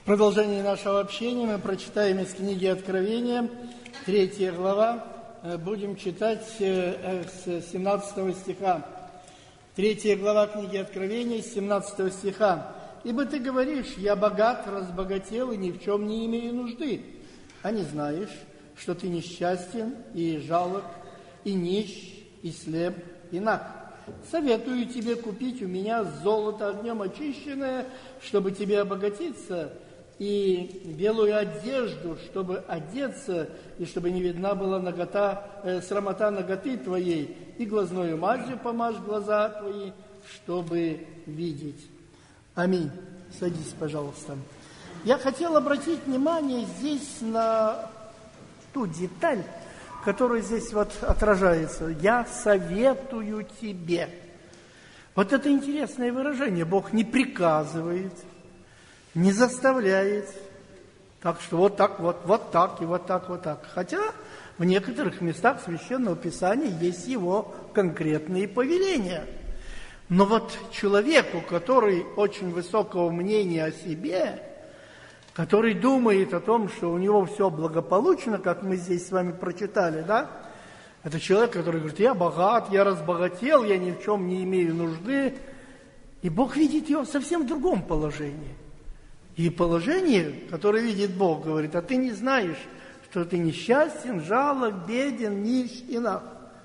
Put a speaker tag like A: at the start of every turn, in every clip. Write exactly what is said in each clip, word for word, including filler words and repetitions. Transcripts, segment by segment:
A: В продолжении нашего общения мы прочитаем из книги Откровения, третья глава, будем читать с семнадцатого стиха. Третья глава книги Откровения, с семнадцатого стиха. «Ибо ты говоришь, я богат, разбогател и ни в чем не имею нужды, а не знаешь, что ты несчастен и жалок, и нищ, и слеп, и наг. Советую тебе купить у меня золото огнем очищенное, чтобы тебе обогатиться, и белую одежду, чтобы одеться, и чтобы не видна была нагота, э, срамота наготы твоей, и глазною мазью помажь глаза твои, чтобы видеть». Аминь. Садись, пожалуйста. Я хотел обратить внимание здесь на ту деталь, которая здесь вот отражается. «Я советую тебе». Вот это интересное выражение. Бог не приказывает, не заставляет. Так что вот так, вот, вот так и вот так, вот так. Хотя в некоторых местах Священного Писания есть его конкретные повеления. Но вот человеку, который очень высокого мнения о себе, который думает о том, что у него все благополучно, как мы здесь с вами прочитали, да? Это человек, который говорит, я богат, я разбогател, я ни в чем не имею нужды. И Бог видит его в совсем другом положении. И положение, которое видит Бог, говорит, а ты не знаешь, что ты несчастен, жалок, беден, нищ и наг.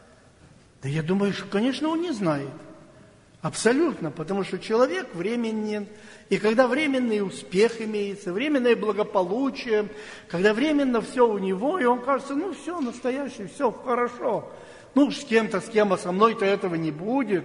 A: Да я думаю, что, конечно, он не знает. Абсолютно, потому что человек временен, и когда временный успех имеется, временное благополучие, когда временно все у него, и он кажется, ну все, настоящее, все хорошо. Ну, с кем-то, с кем, а со мной-то этого не будет.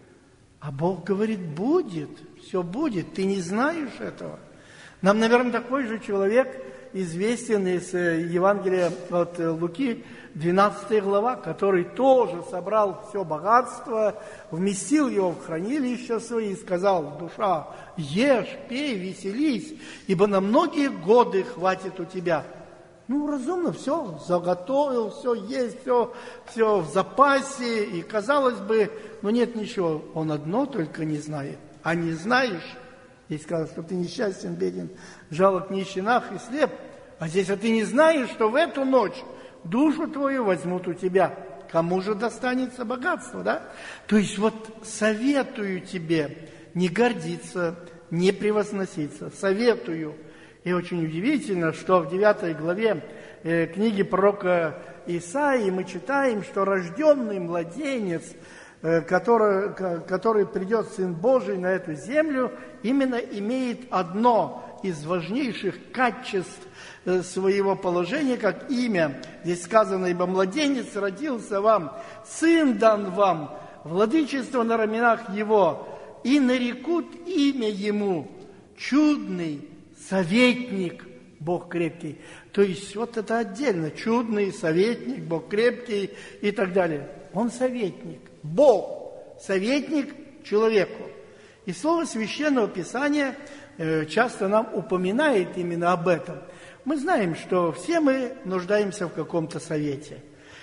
A: А Бог говорит, будет, все будет, ты не знаешь этого. Нам, наверное, такой же человек известен из Евангелия от Луки, двенадцатая глава, который тоже собрал все богатство, вместил его в хранилище свои и сказал, душа, ешь, пей, веселись, ибо на многие годы хватит у тебя. Ну, разумно, все заготовил, все есть, все, все в запасе, и, казалось бы, ну нет ничего, он одно только не знает. А не знаешь, здесь сказано, что ты несчастен, беден, жалок, нищий, наг и слеп, а здесь, а ты не знаешь, что в эту ночь душу твою возьмут у тебя. Кому же достанется богатство, да? То есть вот советую тебе не гордиться, не превозноситься. Советую. И очень удивительно, что в девятой главе э, книги пророка Исаии мы читаем, что рожденный младенец, э, который, который придет Сын Божий на эту землю, именно имеет одно из важнейших качеств своего положения, как имя. Здесь сказано, ибо младенец родился вам, сын дан вам, владычество на раменах его, и нарекут имя ему чудный советник, Бог крепкий. То есть вот это отдельно, чудный советник, Бог крепкий и так далее. Он советник, Бог, советник человеку. И слово Священного Писания э, часто нам упоминает именно об этом. Мы знаем, что все мы нуждаемся в каком-то совете.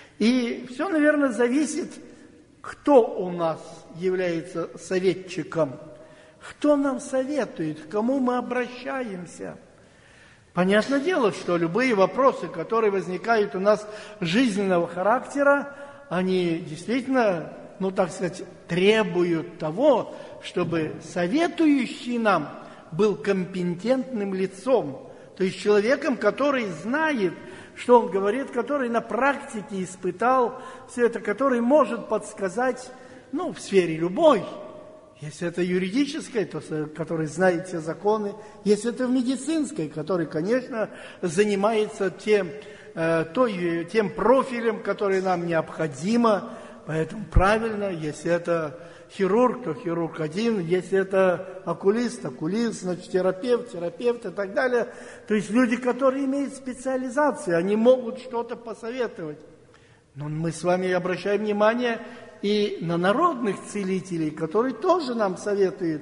A: И все, наверное, зависит, кто у нас является советчиком, кто нам советует, к кому мы обращаемся. Понятное дело, что любые вопросы, которые возникают у нас жизненного характера, они действительно, ну так сказать, требуют того, чтобы советующий нам был компетентным лицом. То есть человеком, который знает, что он говорит, который на практике испытал все это, который может подсказать, ну, в сфере любой. Если это юридической, то который знает все законы. Если это в медицинской, который, конечно, занимается тем, э, той, тем профилем, который нам необходимо. Поэтому правильно, если это хирург, то хирург один, если это окулист, окулист, значит терапевт, терапевт и так далее. То есть люди, которые имеют специализацию, они могут что-то посоветовать. Но мы с вами обращаем внимание и на народных целителей, которые тоже нам советуют.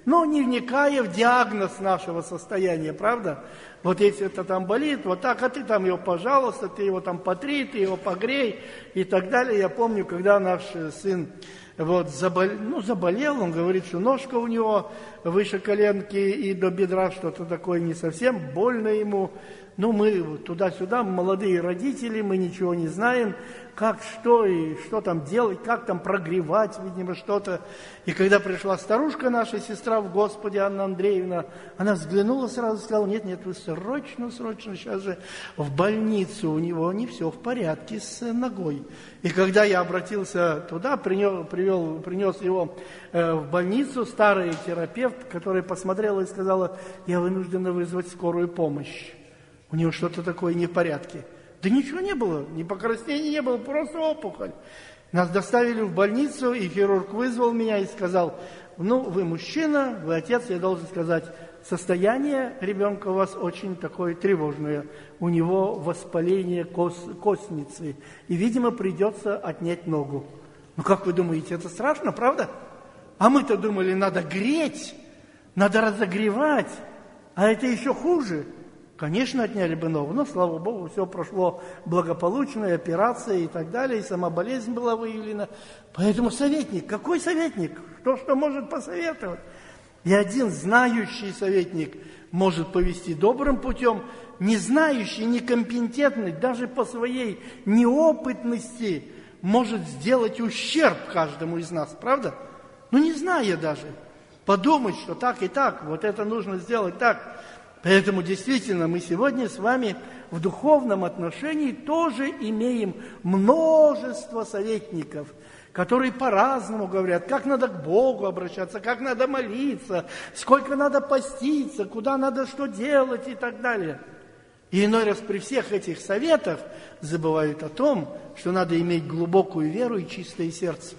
A: но не вникая в диагноз нашего состояния, правда? Вот если это там болит, вот так, а ты там его, пожалуйста, ты его там потри, ты его погрей и так далее. Я помню, когда наш сын вот забол... ну, заболел, он говорит, что ножка у него выше коленки и до бедра что-то такое не совсем, больно ему. Ну, мы туда-сюда, молодые родители, мы ничего не знаем, как, что и что там делать, как там прогревать, видимо, что-то. И когда пришла старушка, наша сестра в Господе, Анна Андреевна, она взглянула сразу и сказала, нет, нет, вы срочно, срочно сейчас же в больницу, у него не все в порядке с ногой. И когда я обратился туда, принес, привел, принес его э, в больницу, старый терапевт, который посмотрела и сказала, я вынуждена вызвать скорую помощь. У него что-то такое не в порядке. Да ничего не было, ни покраснения не было, просто опухоль. Нас доставили в больницу, и хирург вызвал меня и сказал, ну, вы мужчина, вы отец, я должен сказать, состояние ребенка у вас очень такое тревожное. У него воспаление кос- костницы, и, видимо, придется отнять ногу. Ну, как вы думаете, это страшно, правда? А мы-то думали, надо греть, надо разогревать, а это еще хуже. Конечно, отняли бы ногу, но, слава Богу, все прошло благополучно, и операция и так далее, и сама болезнь была выявлена. Поэтому советник, какой советник? Кто что может посоветовать? И один знающий советник может повести добрым путем, не знающий, некомпетентный, даже по своей неопытности, может сделать ущерб каждому из нас, правда? Ну, не зная даже, подумать, что так и так, вот это нужно сделать так. Поэтому действительно мы сегодня с вами в духовном отношении тоже имеем множество советников, которые по-разному говорят, как надо к Богу обращаться, как надо молиться, сколько надо поститься, куда надо что делать и так далее. И иной раз при всех этих советах забывают о том, что надо иметь глубокую веру и чистое сердце.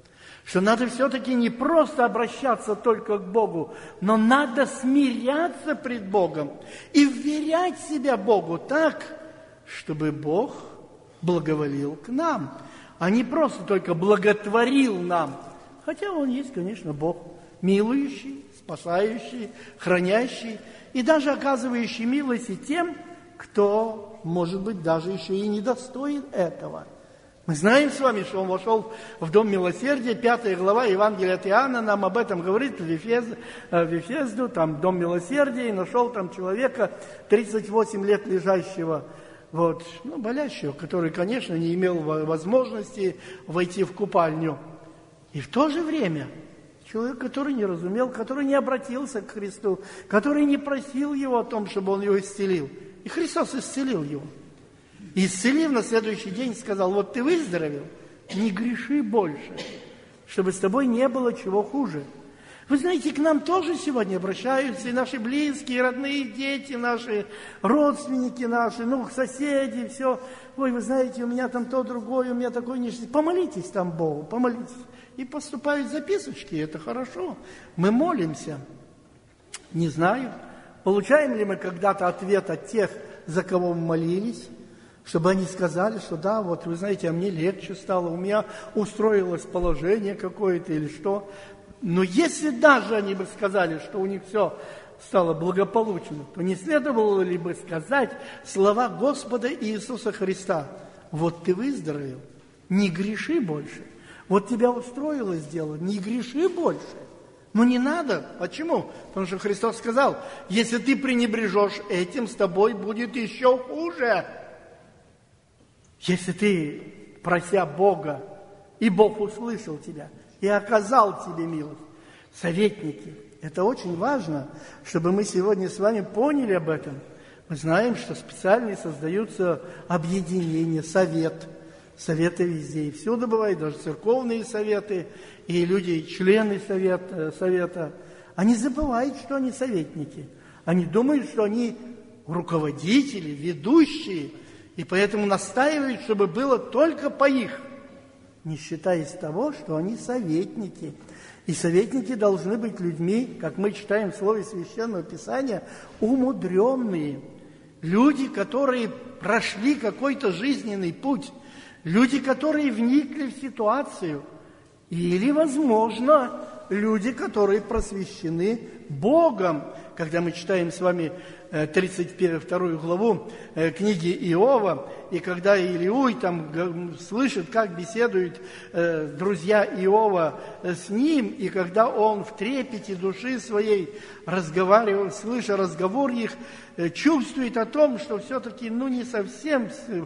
A: Что надо все-таки не просто обращаться только к Богу, но надо смиряться пред Богом и вверять себя Богу так, чтобы Бог благоволил к нам, а не просто только благотворил нам. Хотя Он есть, конечно, Бог, милующий, спасающий, хранящий и даже оказывающий милости тем, кто, может быть, даже еще и недостоин этого. Мы знаем с вами, что он вошел в Дом Милосердия, пятая глава Евангелия от Иоанна нам об этом говорит, в Вифезду, в Вифезду, там Дом Милосердия, и нашел там человека, тридцать восемь лет лежащего, вот, ну, болящего, который, конечно, не имел возможности войти в купальню. И в то же время человек, который не разумел, который не обратился к Христу, который не просил Его о том, чтобы Он его исцелил. И Христос исцелил его. И исцелив, на следующий день сказал, вот ты выздоровел, не греши больше, чтобы с тобой не было чего хуже. Вы знаете, к нам тоже сегодня обращаются и наши близкие, и родные, дети наши, родственники наши, ну, соседи, все. Ой, вы знаете, у меня там то, другое, у меня такое несчастье. Помолитесь там Богу, помолитесь. И поступают записочки, это хорошо. Мы молимся. Не знаю, получаем ли мы когда-то ответ от тех, за кого мы молились, чтобы они сказали, что да, вот вы знаете, а мне легче стало, у меня устроилось положение какое-то или что. Но если даже они бы сказали, что у них все стало благополучно, то не следовало ли бы сказать слова Господа Иисуса Христа: вот ты выздоровел, не греши больше. Вот тебя устроилось дело, не греши больше. Ну не надо. Почему? Потому что Христос сказал, если ты пренебрежешь этим, с тобой будет еще хуже. Если ты, прося Бога, и Бог услышал тебя, и оказал тебе милость. Советники. Это очень важно, чтобы мы сегодня с вами поняли об этом. Мы знаем, что специально создаются объединения, совет. Советы везде и всюду бывают, даже церковные советы, и люди, члены совета, совета. Они забывают, что они советники. Они думают, что они руководители, ведущие, и поэтому настаивают, чтобы было только по их, не считаясь того, что они советники. И советники должны быть людьми, как мы читаем в слове Священного Писания, умудренные. Люди, которые прошли какой-то жизненный путь, люди, которые вникли в ситуацию. Или, возможно, люди, которые просвещены Богом. Когда мы читаем с вами тридцать вторую главу книги Иова, и когда Илиуй там слышит, как беседуют друзья Иова с ним, и когда он в трепете души своей разговаривает, слыша разговор их, чувствует о том, что все-таки ну, не совсем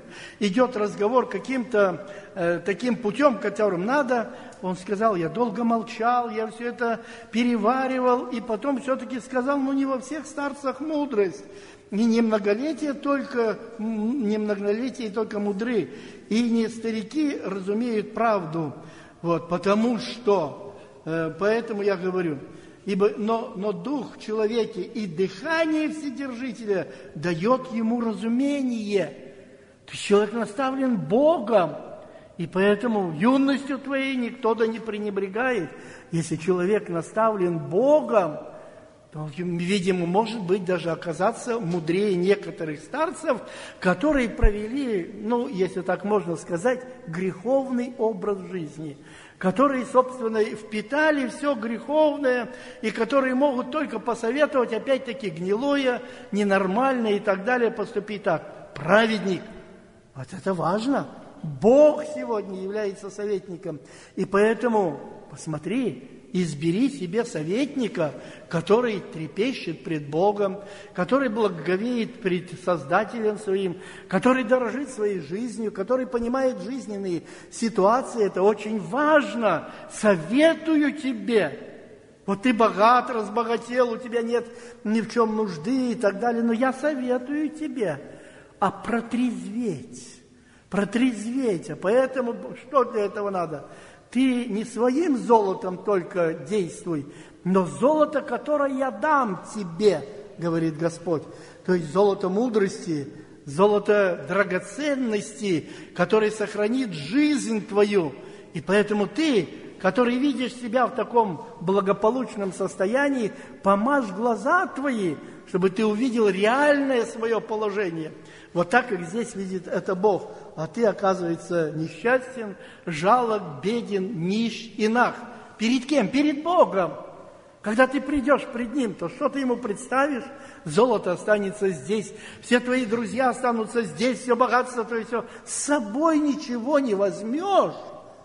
A: идет разговор каким-то э, таким путем, которым надо, он сказал: я долго молчал, я все это переваривал, и потом все-таки сказал: ну не во всех старцах мудрость, не немноголетие только, немноголетие только мудры, и не старики разумеют правду, вот, потому что, э, поэтому я говорю, Ибо, но, но дух в человеке и дыхание Вседержителя дает ему разумение. То есть человек наставлен Богом, и поэтому юностью твоей никто да не пренебрегает. Если человек наставлен Богом, то, видимо, может быть, даже оказаться мудрее некоторых старцев, которые провели, ну, если так можно сказать, греховный образ жизни, которые, собственно, впитали все греховное, и которые могут только посоветовать, опять-таки, гнилое, ненормальное и так далее, поступить так. Праведник. Вот это важно. Бог сегодня является советником. И поэтому, посмотри, избери себе советника, который трепещет пред Богом, который благоговеет пред Создателем своим, который дорожит своей жизнью, который понимает жизненные ситуации. Это очень важно. Советую тебе. Вот ты богат, разбогател, у тебя нет ни в чем нужды и так далее. Но я советую тебе, а протрезветь. Протрезветь. А поэтому что для этого надо? Ты не своим золотом только действуй, но золото, которое я дам тебе, говорит Господь. То есть золото мудрости, золото драгоценности, которое сохранит жизнь твою. И поэтому ты, который видишь себя в таком благополучном состоянии, помажь глаза твои, чтобы ты увидел реальное свое положение. Вот так, как здесь видит это Бог. А ты, оказывается, несчастен, жалок, беден, нищ и наг. Перед кем? Перед Богом. Когда ты придешь пред Ним, то что ты Ему представишь? Золото останется здесь, все твои друзья останутся здесь, все богатство твое, все. С собой ничего не возьмешь.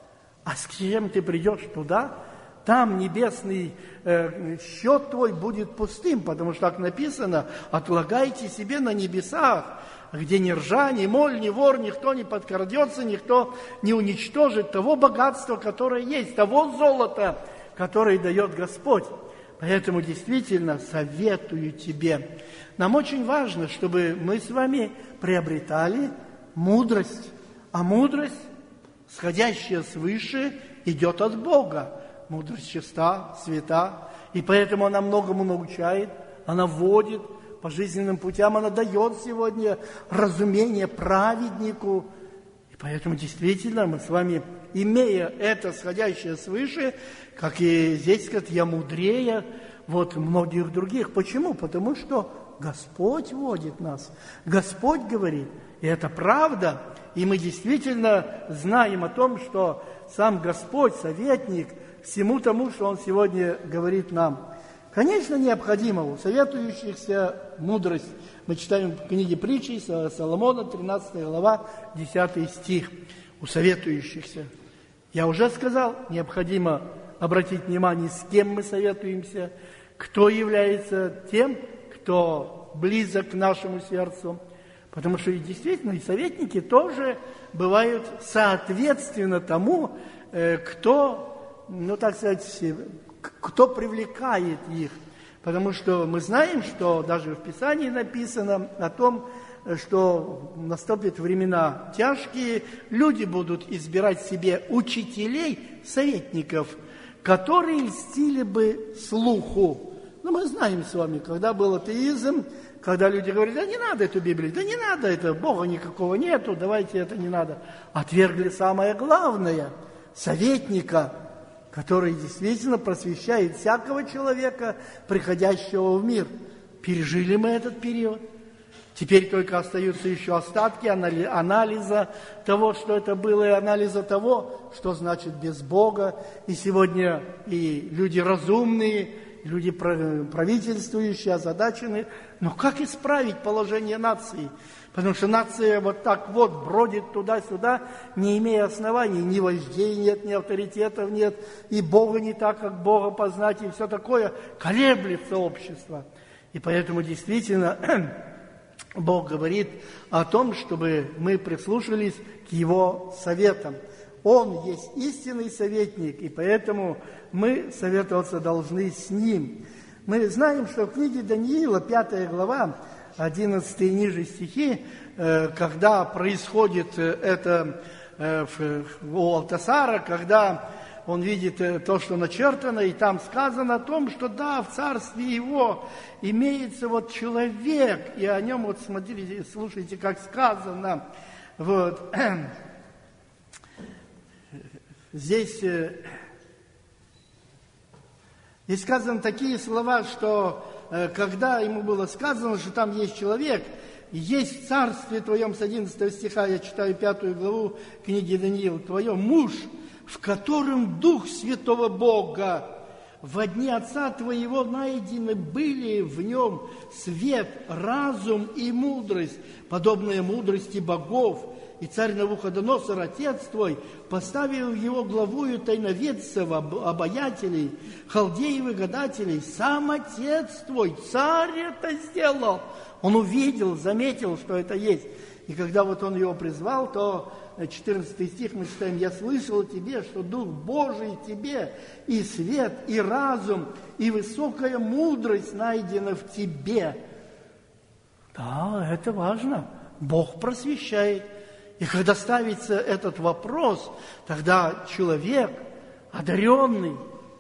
A: А с кем ты придешь туда? Там небесный э, счет твой будет пустым, потому что так написано: отлагайте себе на небесах, где ни ржа, ни моль, ни вор, никто не подкрадется, никто не уничтожит того богатства, которое есть, того золота, которое дает Господь. Поэтому действительно советую тебе. Нам очень важно, чтобы мы с вами приобретали мудрость. А мудрость, сходящая свыше, идет от Бога. Мудрость чиста, свята. И поэтому она многому научает, она вводит по жизненным путям, она дает сегодня разумение праведнику. И поэтому действительно мы с вами, имея это сходящее свыше, как и здесь сказать, я мудрее вот многих других. Почему? Потому что Господь водит нас. Господь говорит, и это правда. И мы действительно знаем о том, что сам Господь, советник, всему тому, что Он сегодня говорит нам. Конечно, необходимо у советующихся мудрость. Мы читаем в книге притчи Соломона, тринадцатая глава, десятый стих. У советующихся. Я уже сказал, необходимо обратить внимание, с кем мы советуемся, кто является тем, кто близок к нашему сердцу. Потому что действительно и советники тоже бывают соответственно тому, кто, ну так сказать, кто привлекает их. Потому что мы знаем, что даже в Писании написано о том, что наступят времена тяжкие, люди будут избирать себе учителей, советников, которые льстили бы слуху. Ну, мы знаем с вами, когда был атеизм, когда люди говорят, да не надо эту Библию, да не надо это, Бога никакого нету, давайте это не надо. Отвергли самое главное – советника, который действительно просвещает всякого человека, приходящего в мир. Пережили мы этот период. Теперь только остаются еще остатки анализа того, что это было, и анализа того, что значит без Бога. И сегодня и люди разумные, люди правительствующие, озадачены. Но как исправить положение нации? Потому что нация вот так вот бродит туда-сюда, не имея оснований. Ни вождей нет, ни авторитетов нет, и Бога не так, как Бога познать, и все такое. Колеблется общество. И поэтому действительно Бог говорит о том, чтобы мы прислушались к Его советам. Он есть истинный советник, и поэтому мы советоваться должны с Ним. Мы знаем, что в книге Даниила, пятая глава, одиннадцатые и ниже стихи, когда происходит это у Валтасара, когда он видит то, что начертано, и там сказано о том, что да, в царстве его имеется вот человек, и о нем вот смотрите, слушайте, как сказано. Вот. Здесь, здесь сказаны такие слова, что когда ему было сказано, что там есть человек, есть в царстве твоем, с одиннадцатого стиха, я читаю пятую главу книги Даниила, твое муж, в котором Дух Святого Бога, во дни Отца Твоего найдены были в нем свет, разум и мудрость, подобная мудрости богов. И царь Навуходоносор, отец твой, поставил его главою тайноведцев, обаятелей, халдеев и гадателей. Сам отец твой, царь это сделал. Он увидел, заметил, что это есть. И когда вот он его призвал, то четырнадцатый стих мы читаем: «Я слышал о тебе, что Дух Божий в тебе, и свет, и разум, и высокая мудрость найдена в тебе». Да, это важно. Бог просвещает. И когда ставится этот вопрос, тогда человек, одаренный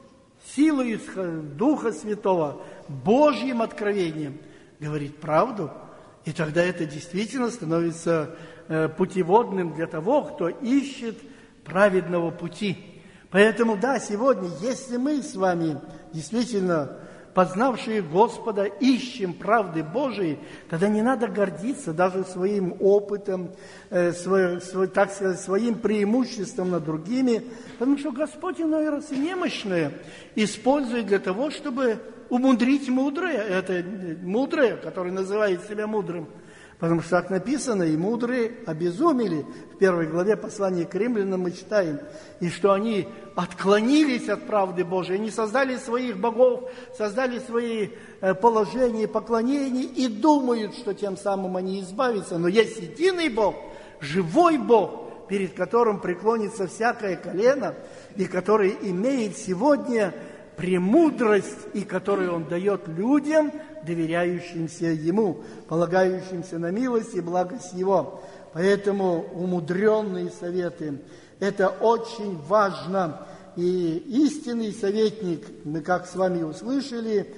A: силой Духа Святого, Божьим откровением, говорит правду, и тогда это действительно становится путеводным для того, кто ищет праведного пути. Поэтому, да, сегодня, если мы с вами действительно познавшие Господа, ищем правды Божией, тогда не надо гордиться даже своим опытом, э, свой, свой, так сказать, своим преимуществом над другими, потому что Господь иной раз и немощное использует для того, чтобы умудрить мудрое, это мудрое, которое называет себя мудрым. Потому что так написано, и мудрые обезумели. В первой главе послания к римлянам мы читаем, и что они отклонились от правды Божией, они создали своих богов, создали свои положения, поклонения, и думают, что тем самым они избавятся. Но есть единый Бог, живой Бог, перед которым преклонится всякое колено, и который имеет сегодня премудрость, и которую Он дает людям, доверяющимся Ему, полагающимся на милость и благость Его. Поэтому умудренные советы – это очень важно. И истинный советник, мы как с вами услышали,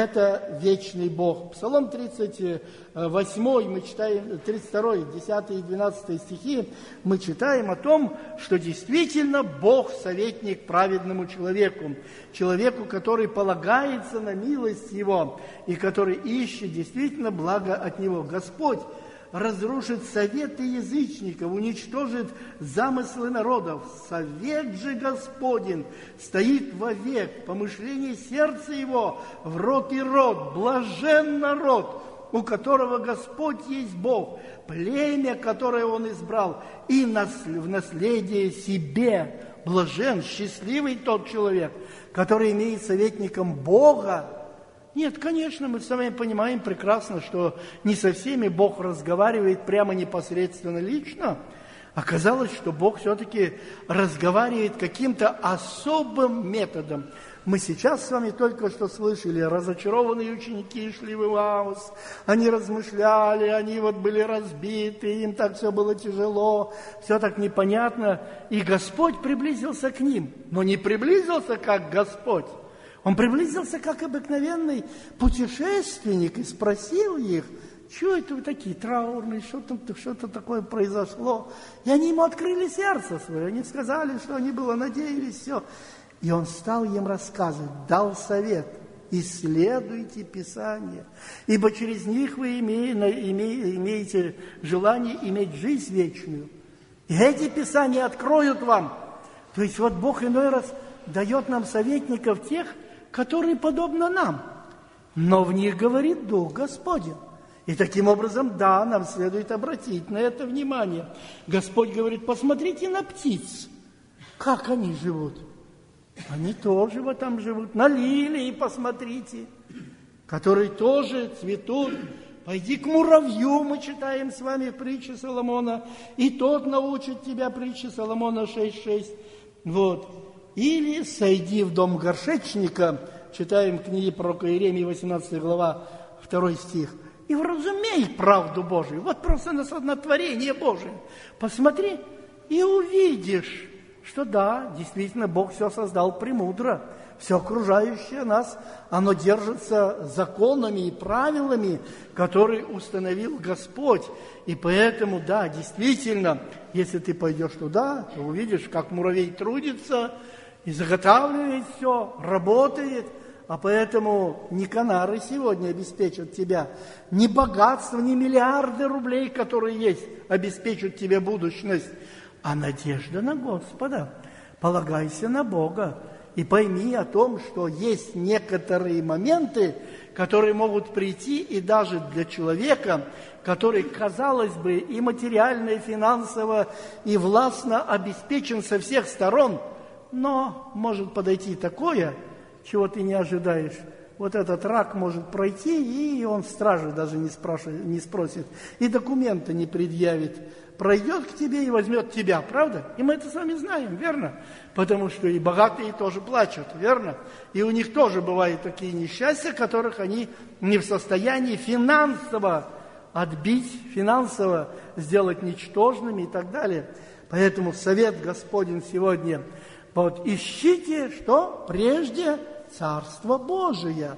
A: это вечный Бог. Псалом тридцать восьмой, мы читаем, тридцать второй, десятый и двенадцатый стихи, мы читаем о том, что действительно Бог советник праведному человеку, человеку, который полагается на милость Его и который ищет действительно благо от Него. Господь разрушит советы язычников, уничтожит замыслы народов. Совет же Господень стоит вовек, помышление сердца его в род и род. Блажен народ, у которого Господь есть Бог, племя, которое Он избрал, и в наследие себе. Блажен, счастливый тот человек, который имеет советником Бога. Нет, конечно, мы с вами понимаем прекрасно, что не со всеми Бог разговаривает прямо непосредственно лично. Оказалось, что Бог все-таки разговаривает каким-то особым методом. Мы сейчас с вами только что слышали, разочарованные ученики шли в Имаус, они размышляли, они вот были разбиты, им так все было тяжело, все так непонятно. И Господь приблизился к ним, но не приблизился как Господь. Он приблизился как обыкновенный путешественник и спросил их: что это вы такие траурные, что-то, что-то такое произошло. И они ему открыли сердце свое, они сказали, что они было надеялись, все. И он стал им рассказывать, дал совет. исследуйте Писания, ибо через них вы имеете желание иметь жизнь вечную. И эти Писания откроют вам. То есть вот Бог иной раз дает нам советников тех, которые подобны нам, но в них говорит Дух Господень. И таким образом, да, нам следует обратить на это внимание. Господь говорит, посмотрите на птиц, как они живут. Они тоже вот там живут. На лилии посмотрите, которые тоже цветут. Пойди к муравью, мы читаем с вами в притче Соломона, и тот научит тебя, притча Соломона шесть шесть. Вот. Или сойди в дом горшечника, читаем в книге пророка Иеремии, восемнадцатая глава, второй стих, и вразумей правду Божию. Вот просто на творение Божие. Посмотри и увидишь, что да, действительно, Бог все создал премудро. Все окружающее нас, оно держится законами и правилами, которые установил Господь. И поэтому, да, действительно, если ты пойдешь туда, то увидишь, как муравей трудится и заготавливает все, работает. А поэтому ни канары сегодня обеспечат тебя, ни богатство, ни миллиарды рублей, которые есть, обеспечат тебе будущность, а надежда на Господа. Полагайся на Бога. И пойми о том, что есть некоторые моменты, которые могут прийти и даже для человека, который, казалось бы, и материально, и финансово, и властно обеспечен со всех сторон, но может подойти такое, чего ты не ожидаешь. Вот этот рак может пройти, и он стражи даже не, спрашивает, не спросит, и документы не предъявит. Пройдет к тебе и возьмет тебя, правда? И мы это с вами знаем, верно? Потому что и богатые тоже плачут, верно? И у них тоже бывают такие несчастья, которых они не в состоянии финансово отбить, финансово сделать ничтожными и так далее. Поэтому совет Господень сегодня, вот ищите, что прежде Царство Божие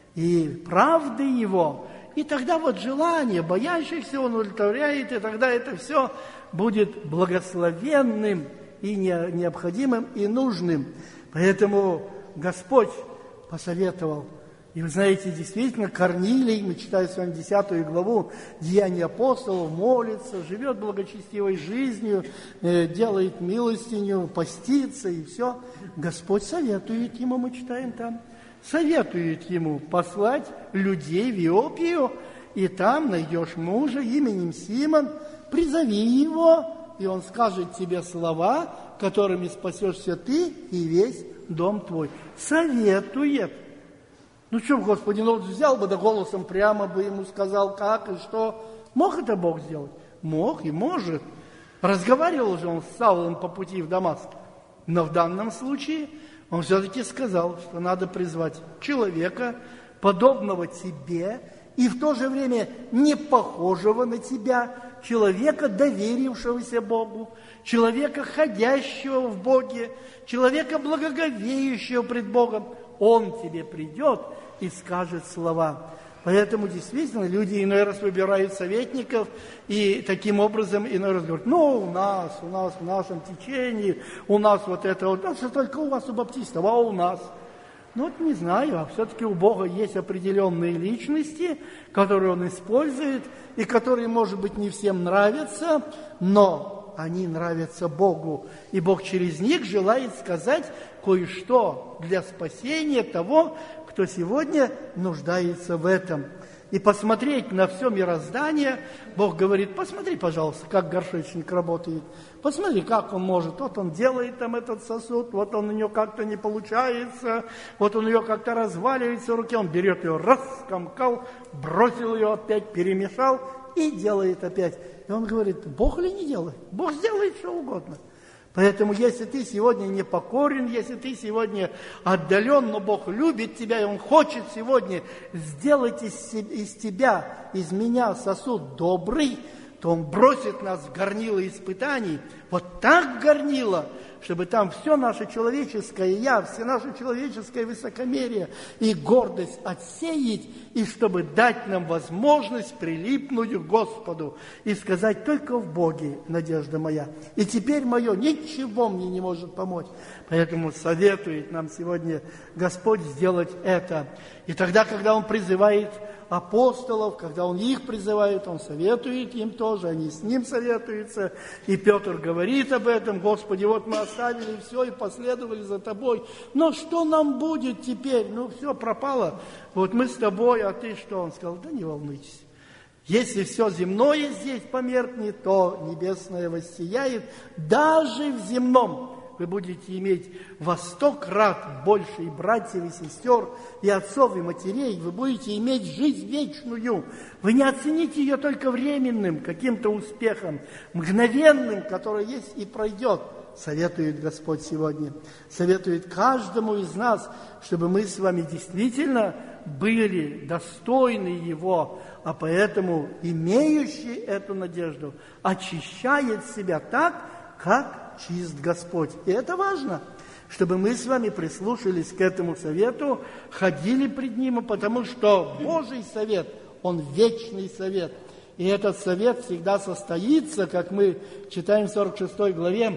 A: и правды Его. И тогда вот желание боящихся Он удовлетворяет, и тогда это все будет благословенным и необходимым, и нужным. Поэтому Господь посоветовал. И вы знаете, действительно, Корнилий, мы читаем с вами десятую главу Деяний апостолов, молится, живет благочестивой жизнью, делает милостиню, постится и все. Господь советует ему, мы читаем там, советует ему послать людей в Иопию, и там найдешь мужа именем Симон, призови его, и он скажет тебе слова, которыми спасешься ты и весь дом твой. Советует. Ну что, Господи, ну вот взял бы да голосом прямо бы ему сказал, как и что. Мог это Бог сделать? Мог и может. Разговаривал же он с Саулом по пути в Дамаск. Но в данном случае он все-таки сказал, что надо призвать человека, подобного тебе, и в то же время не похожего на тебя, человека, доверившегося Богу, человека, ходящего в Боге, человека, благоговеющего пред Богом. Он тебе придет и скажет слова. Поэтому действительно люди иной раз выбирают советников и таким образом иной раз говорят, ну, у нас, у нас в нашем течении, у нас вот это вот, это только у вас у баптистов, а у нас. Ну, вот не знаю, а все-таки у Бога есть определенные личности, которые Он использует, и которые, может быть, не всем нравятся, но они нравятся Богу. И Бог через них желает сказать кое-что для спасения того, кто сегодня нуждается в этом. И посмотреть на все мироздание, Бог говорит, посмотри, пожалуйста, как горшечник работает. Посмотри, как он может. Вот он делает там этот сосуд, вот он у него как-то не получается, вот он ее как-то разваливается в руке, он берет ее, раз, скомкал, бросил ее опять, перемешал и делает опять. И он говорит, Бог ли не делает? Бог сделает что угодно. Поэтому, если ты сегодня непокорен, если ты сегодня отдален, но Бог любит тебя, и Он хочет сегодня сделать из, из тебя, из меня сосуд добрый, то Он бросит нас в горнило испытаний. Вот так горнило, чтобы там все наше человеческое «я», все наше человеческое высокомерие и гордость отсеять, и чтобы дать нам возможность прилипнуть к Господу и сказать: только в Боге надежда моя. И теперь мое ничего мне не может помочь. Поэтому советует нам сегодня Господь сделать это. И тогда, когда Он призывает апостолов, когда Он их призывает, Он советует им тоже, они с Ним советуются. И Петр говорит об этом: Господи, вот мы оставили все и последовали за Тобой. Но что нам будет теперь? Ну, все пропало. Вот мы с Тобой, а Ты что? Он сказал: да не волнуйтесь. Если все земное здесь померкнет, то небесное воссияет. Даже в земном вы будете иметь во сто крат больше и братьев, и сестер, и отцов, и матерей. Вы будете иметь жизнь вечную. Вы не оцените ее только временным каким-то успехом, мгновенным, который есть и пройдет. Советует Господь сегодня. Советует каждому из нас, чтобы мы с вами действительно были достойны Его, а поэтому имеющий эту надежду очищает себя так, как чист Господь. И это важно, чтобы мы с вами прислушались к этому совету, ходили пред Ним, потому что Божий совет, Он вечный совет. И этот совет всегда состоится, как мы читаем в сорок шестой главе,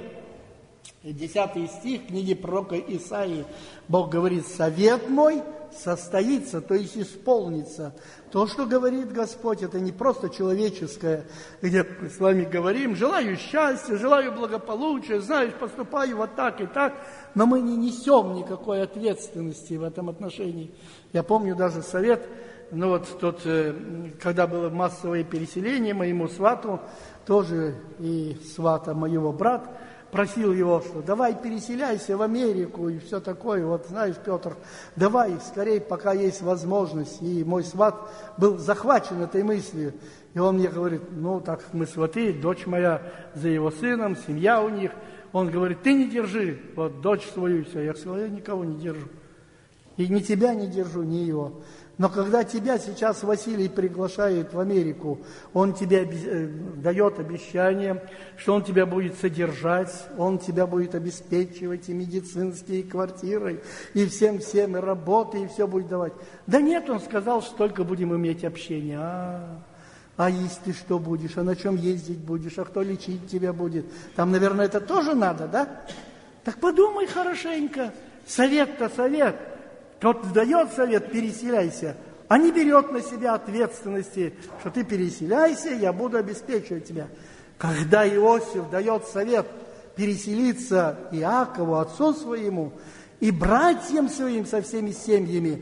A: десятый стих книги пророка Исаии. Бог говорит: совет мой состоится, то есть исполнится. То, что говорит Господь, это не просто человеческое, где мы с вами говорим: желаю счастья, желаю благополучия, знаешь, поступаю вот так и так, но мы не несем никакой ответственности в этом отношении. Я помню даже совет, ну вот тот, когда было массовое переселение, моему свату, тоже и свата моего брата, просил его, что давай переселяйся в Америку и все такое. Вот знаешь, Петр, давай скорее, пока есть возможность. И мой сват был захвачен этой мыслью. И он мне говорит: ну, так как мы сваты, дочь моя за его сыном, семья у них. Он говорит: ты не держи вот дочь свою и все. Я сказал: я никого не держу. И ни тебя не держу, ни его. Но когда тебя сейчас Василий приглашает в Америку, он тебе оби- дает обещание, что он тебя будет содержать, он тебя будет обеспечивать и медицинские, и квартиры, и всем-всем, и работы, и все будет давать. Да нет, он сказал, что только будем иметь общение. А, а есть ты что будешь? А на чем ездить будешь? А кто лечить тебя будет? Там, наверное, это тоже надо, да? Так подумай хорошенько. Совет-то совет. Тот дает совет: переселяйся, а не берет на себя ответственности, что ты переселяйся, я буду обеспечивать тебя. Когда Иосиф дает совет переселиться Иакову, отцу своему, и братьям своим со всеми семьями,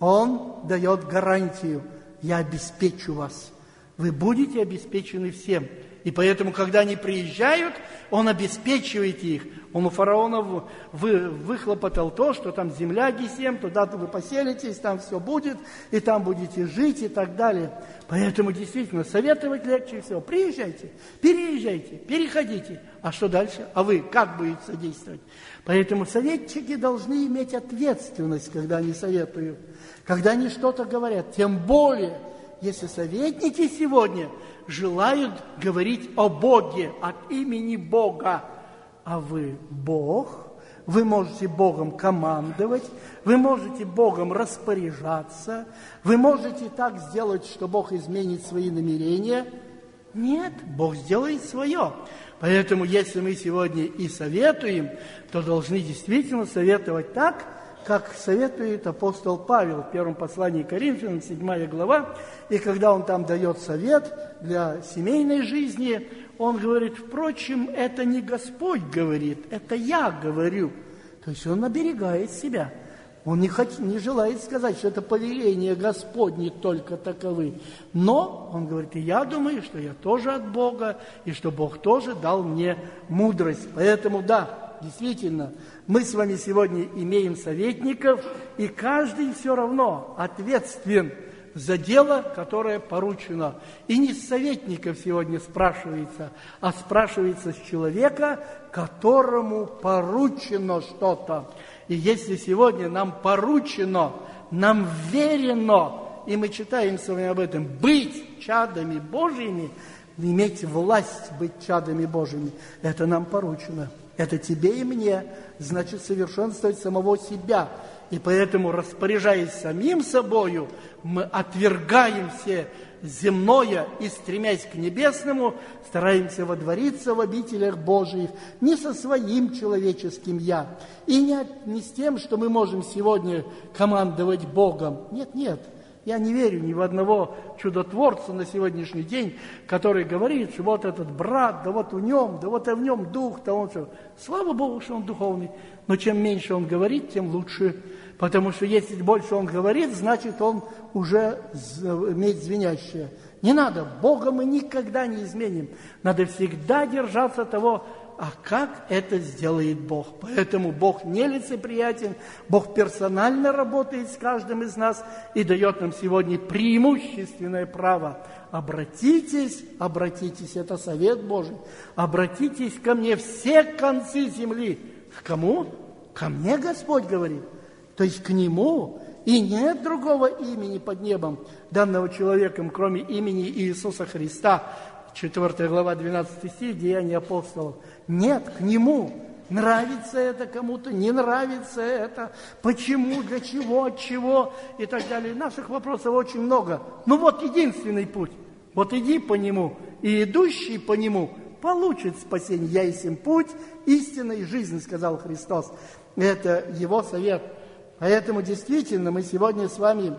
A: он дает гарантию: я обеспечу вас, вы будете обеспечены всем. И поэтому, когда они приезжают, он обеспечивает их. Он у фараона вы, выхлопотал то, что там земля Гесем, туда-то вы поселитесь, там все будет, и там будете жить и так далее. Поэтому действительно советовать легче всего. Приезжайте, переезжайте, переходите. А что дальше? А вы как будете содействовать? Поэтому советчики должны иметь ответственность, когда они советуют, когда они что-то говорят. Тем более, если советники сегодня желают говорить о Боге, от имени Бога, а вы Бог, вы можете Богом командовать, вы можете Богом распоряжаться, вы можете так сделать, что Бог изменит свои намерения. Нет, Бог сделает свое. Поэтому, если мы сегодня и советуем, то должны действительно советовать так, как советует апостол Павел в первом послании к Коринфянам, седьмая глава, и когда он там дает совет для семейной жизни, он говорит: впрочем, это не Господь говорит, это я говорю. То есть он оберегает себя. Он не, хот... не желает сказать, что это повеление Господне только таковы. Но он говорит: и я думаю, что я тоже от Бога, и что Бог тоже дал мне мудрость. Поэтому да, действительно, мы с вами сегодня имеем советников, и каждый все равно ответственен за дело, которое поручено. И не с советников сегодня спрашивается, а спрашивается с человека, которому поручено что-то. И если сегодня нам поручено, нам верено, и мы читаем с вами об этом, быть чадами Божьими, иметь власть быть чадами Божьими, это нам поручено. Это тебе и мне, значит, совершенствовать самого себя. И поэтому, распоряжаясь самим собою, мы отвергаем все земное и, стремясь к небесному, стараемся водвориться в обителях Божиих не со своим человеческим «я», и не, не с тем, что мы можем сегодня командовать Богом. Нет, нет, я не верю ни в одного чудотворца на сегодняшний день, который говорит, что вот этот брат, да вот в нем, да вот и в нем дух, да он что. Слава Богу, что он духовный, но чем меньше он говорит, тем лучше. Потому что если больше он говорит, значит, он уже имеет звенящее. Не надо, Бога мы никогда не изменим. Надо всегда держаться того, а как это сделает Бог. Поэтому Бог нелицеприятен, Бог персонально работает с каждым из нас и дает нам сегодня преимущественное право. Обратитесь, обратитесь, это совет Божий. Обратитесь ко мне все концы земли. К кому? Ко мне Господь говорит. То есть к Нему, и нет другого имени под небом, данного человеком, кроме имени Иисуса Христа. четвёртая глава, двенадцатый стих, Деяния апостолов. Нет, к Нему. Нравится это кому-то, не нравится это, почему, для чего, от чего и так далее. Наших вопросов очень много. Но вот единственный путь. Вот иди по Нему, и идущий по Нему получит спасение. Я есть им путь, истина и жизнь, сказал Христос. Это Его совет. Поэтому действительно мы сегодня с вами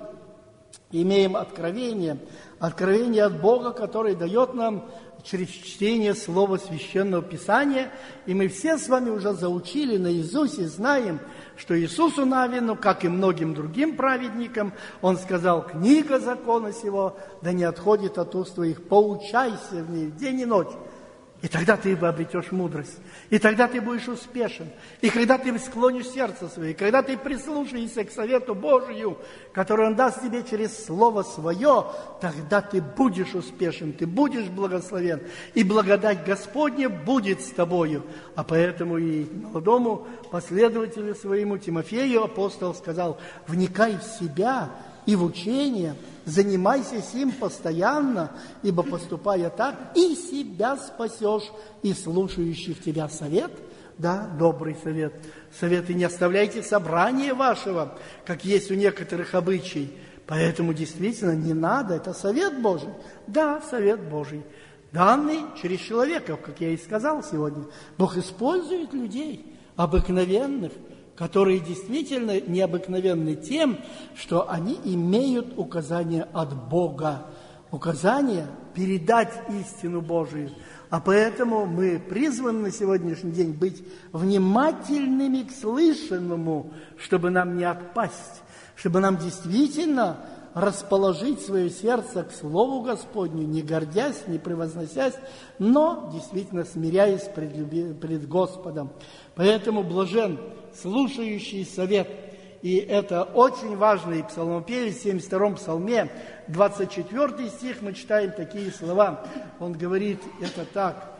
A: имеем откровение, откровение от Бога, который дает нам через чтение Слова Священного Писания. И мы все с вами уже заучили наизусть и знаем, что Иисусу Навину, как и многим другим праведникам, Он сказал: «Книга закона сего, да не отходит от уст твоих, поучайся в ней день и ночь». И тогда ты обретешь мудрость, и тогда ты будешь успешен, и когда ты склонишь сердце свое, и когда ты прислушаешься к совету Божию, который Он даст тебе через Слово Свое, тогда ты будешь успешен, ты будешь благословен, и благодать Господня будет с тобою. А поэтому и молодому последователю своему Тимофею апостол сказал: «Вникай в себя и в учение, занимайся сим постоянно, ибо, поступая так, и себя спасешь, и слушающих тебя совет». Да, добрый совет. Совет: и не оставляйте собрания вашего, как есть у некоторых обычай. Поэтому действительно не надо, это совет Божий. Да, совет Божий, данный через человека, как я и сказал сегодня. Бог использует людей обыкновенных, которые действительно необыкновенны тем, что они имеют указание от Бога, указание передать истину Божию. А поэтому мы призваны на сегодняшний день быть внимательными к слышанному, чтобы нам не отпасть, чтобы нам действительно расположить свое сердце к Слову Господню, не гордясь, не превозносясь, но действительно смиряясь пред, люби, пред Господом. Поэтому блажен слушающий совет. И это очень важно. И псалмопевец в семьдесят втором псалме, двадцать четвёртый стих, мы читаем такие слова. Он говорит это так: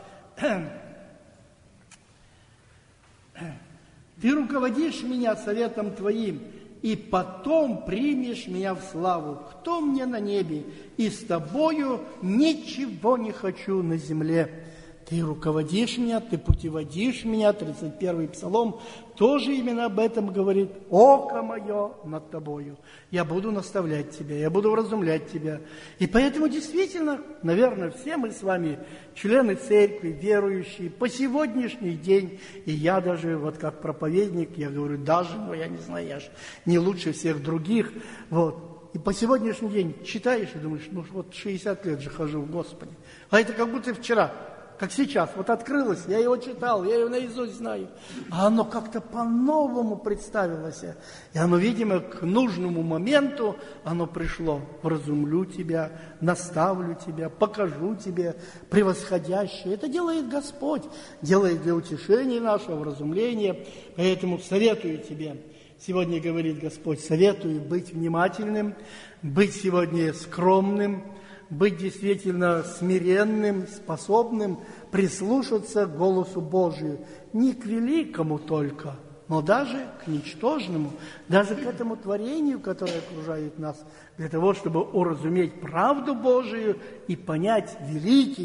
A: «Ты руководишь меня советом Твоим, и потом примешь меня в славу. Кто мне на небе? И с Тобою ничего не хочу на земле». Ты руководишь меня, ты путеводишь меня. тридцать первый псалом тоже именно об этом говорит. «Око мое над тобою». Я буду наставлять тебя, я буду вразумлять тебя. И поэтому действительно, наверное, все мы с вами члены церкви, верующие, по сегодняшний день, и я даже, вот как проповедник, я говорю, даже, но я не знаю, я же не лучше всех других, вот. И по сегодняшний день читаешь и думаешь: ну вот шестьдесят лет же хожу в Господе. А это как будто вчера. Как сейчас, вот открылось, я его читал, я его наизусть знаю, а оно как-то по-новому представилось. И оно, видимо, к нужному моменту оно пришло. Вразумлю тебя, наставлю тебя, покажу тебе превосходящее. Это делает Господь, делает для утешения нашего, вразумления. Поэтому советую тебе, сегодня говорит Господь, советую быть внимательным, быть сегодня скромным, быть действительно смиренным, способным прислушаться к голосу Божию. Не к великому только, но даже к ничтожному, даже к этому творению, которое окружает нас, для того, чтобы уразуметь правду Божию и понять великий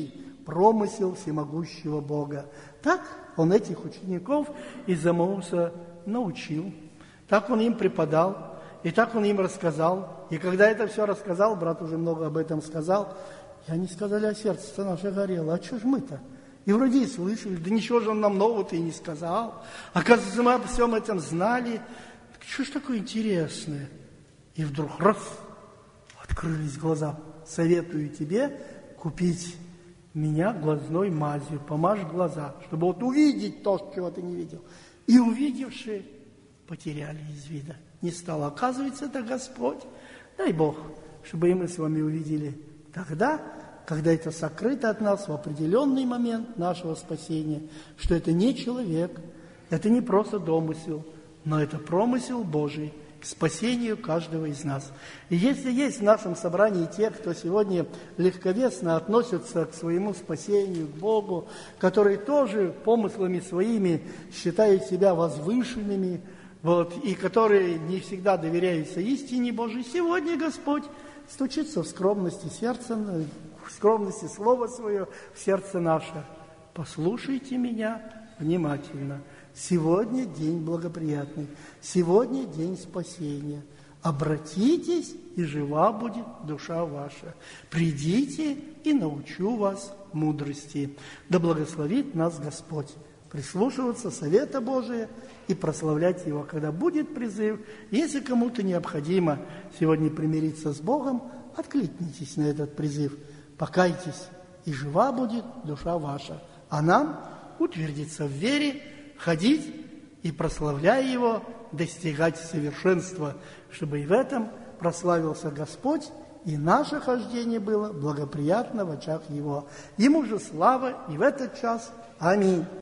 A: промысел всемогущего Бога. Так он этих учеников из Эммауса научил, так он им преподал, и так он им рассказал. И когда это все рассказал, брат уже много об этом сказал, и они сказали: а сердце-то наше горело, а что ж мы-то? И вроде и слышали, да ничего же он нам нового-то и не сказал. Оказывается, мы обо всем этом знали. Что ж такое интересное? И вдруг раз, открылись глаза. Советую тебе купить меня глазной мазью, помажь глаза, чтобы вот увидеть то, чего ты не видел. И увидевши, потеряли из вида. Не стало. Оказывается, это Господь. Дай Бог, чтобы и мы с вами увидели тогда, когда это сокрыто от нас в определенный момент нашего спасения, что это не человек, это не просто домысел, но это промысел Божий к спасению каждого из нас. И если есть в нашем собрании те, кто сегодня легковесно относятся к своему спасению, к Богу, которые тоже помыслами своими считают себя возвышенными, вот, и которые не всегда доверяются истине Божией, сегодня Господь стучится в скромности сердца, в скромности слова свое в сердце наше. Послушайте меня внимательно. Сегодня день благоприятный, сегодня день спасения. Обратитесь, и жива будет душа ваша. Придите, и научу вас мудрости. Да благословит нас Господь прислушиваться совета Божия и прославлять Его, когда будет призыв. Если кому-то необходимо сегодня примириться с Богом, откликнитесь на этот призыв. Покайтесь, и жива будет душа ваша. А нам утвердиться в вере, ходить и, прославляя Его, достигать совершенства, чтобы и в этом прославился Господь, и наше хождение было благоприятно в очах Его. Ему же слава и в этот час. Аминь.